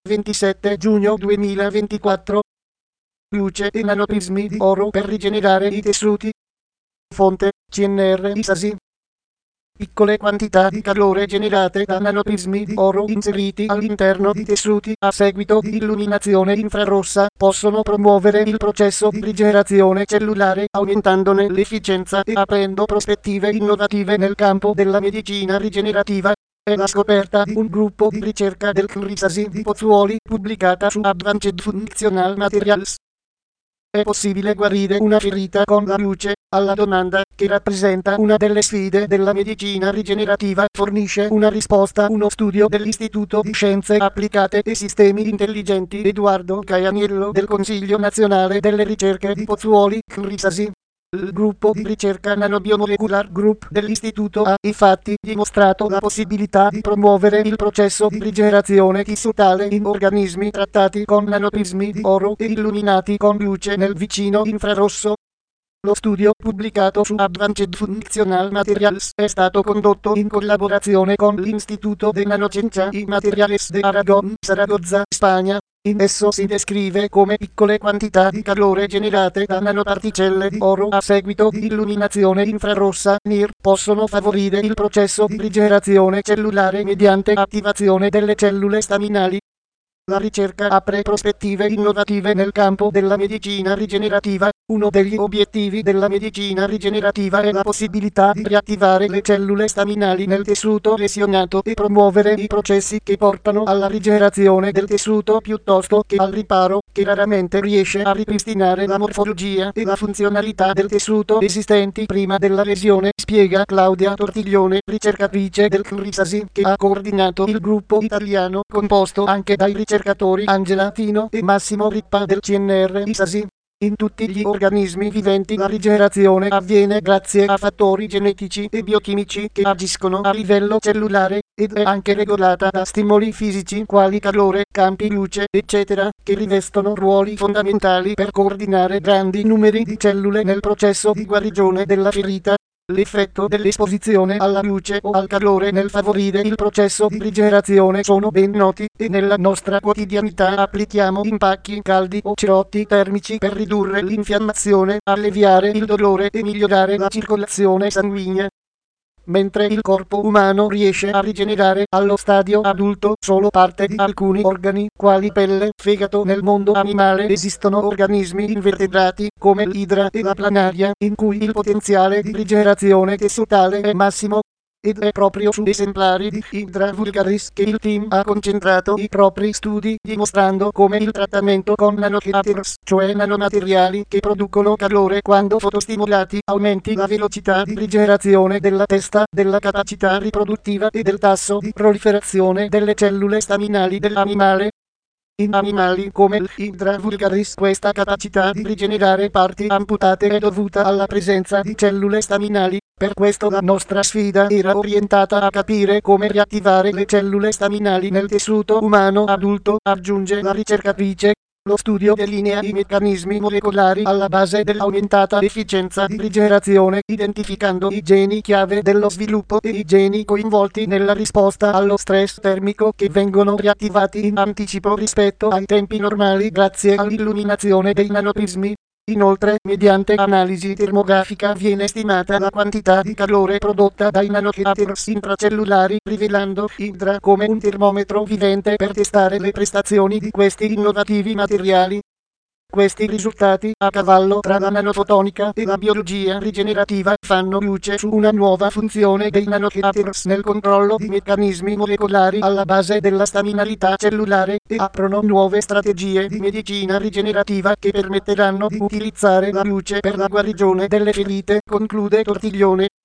27 giugno 2024. Luce e nanoprismi di oro per rigenerare i tessuti. Fonte: CNR ISASI. Piccole quantità di calore generate da nanoprismi di oro inseriti all'interno di tessuti a seguito di illuminazione infrarossa possono promuovere il processo di rigenerazione cellulare, aumentandone l'efficienza e aprendo prospettive innovative nel campo della medicina rigenerativa. È la scoperta di un gruppo di ricerca del CNR di Pozzuoli, pubblicata su Advanced Functional Materials. È possibile guarire una ferita con la luce? Alla domanda, che rappresenta una delle sfide della medicina rigenerativa, fornisce una risposta uno studio dell'Istituto di Scienze Applicate e Sistemi Intelligenti Edoardo Caianiello del Consiglio Nazionale delle Ricerche di Pozzuoli, CNR. Il gruppo di ricerca Nanobiomolecular Group dell'istituto ha infatti dimostrato la possibilità di promuovere il processo di rigenerazione tissutale in organismi trattati con nanoprismi di oro e illuminati con luce nel vicino infrarosso. Lo studio, pubblicato su Advanced Functional Materials, è stato condotto in collaborazione con l'Instituto de Nanociencia y Materiales de Aragón, Zaragoza, Spagna. In esso si descrive come piccole quantità di calore generate da nanoparticelle di oro a seguito di illuminazione infrarossa (NIR) possono favorire il processo di rigenerazione cellulare mediante attivazione delle cellule staminali. La ricerca apre prospettive innovative nel campo della medicina rigenerativa. Uno degli obiettivi della medicina rigenerativa è la possibilità di riattivare le cellule staminali nel tessuto lesionato e promuovere i processi che portano alla rigenerazione del tessuto piuttosto che al riparo, che raramente riesce a ripristinare la morfologia e la funzionalità del tessuto esistenti prima della lesione, spiega Claudia Tortiglione, ricercatrice del CNR, che ha coordinato il gruppo italiano composto anche dai ricercatori Angela Fino e Massimo Rippa del CNR ISASI. In tutti gli organismi viventi la rigenerazione avviene grazie a fattori genetici e biochimici che agiscono a livello cellulare, ed è anche regolata da stimoli fisici quali calore, campi luce, eccetera, che rivestono ruoli fondamentali per coordinare grandi numeri di cellule nel processo di guarigione della ferita. L'effetto dell'esposizione alla luce o al calore nel favorire il processo di rigenerazione sono ben noti, e nella nostra quotidianità applichiamo impacchi caldi o cerotti termici per ridurre l'infiammazione, alleviare il dolore e migliorare la circolazione sanguigna. Mentre il corpo umano riesce a rigenerare allo stadio adulto solo parte di alcuni organi, quali pelle, fegato, nel mondo animale esistono organismi invertebrati, come l'idra e la planaria, in cui il potenziale di rigenerazione tessutale è massimo. Ed è proprio su esemplari di Hydra vulgaris che il team ha concentrato i propri studi, dimostrando come il trattamento con nanoheaters, cioè nanomateriali che producono calore quando fotostimolati, aumenti la velocità di rigenerazione della testa, della capacità riproduttiva e del tasso di proliferazione delle cellule staminali dell'animale. In animali come l'Hydra vulgaris questa capacità di rigenerare parti amputate è dovuta alla presenza di cellule staminali. Per questo la nostra sfida era orientata a capire come riattivare le cellule staminali nel tessuto umano adulto, aggiunge la ricercatrice. Lo studio delinea i meccanismi molecolari alla base dell'aumentata efficienza di rigenerazione, identificando i geni chiave dello sviluppo e i geni coinvolti nella risposta allo stress termico che vengono riattivati in anticipo rispetto ai tempi normali grazie all'illuminazione dei nanoprismi. Inoltre, mediante analisi termografica viene stimata la quantità di calore prodotta dai nanoheaters intracellulari, rivelando Hydra come un termometro vivente per testare le prestazioni di questi innovativi materiali. Questi risultati, a cavallo tra la nanofotonica e la biologia rigenerativa, fanno luce su una nuova funzione dei nanoheaters nel controllo di meccanismi molecolari alla base della staminalità cellulare, e aprono nuove strategie di medicina rigenerativa che permetteranno di utilizzare la luce per la guarigione delle ferite, conclude Tortiglione.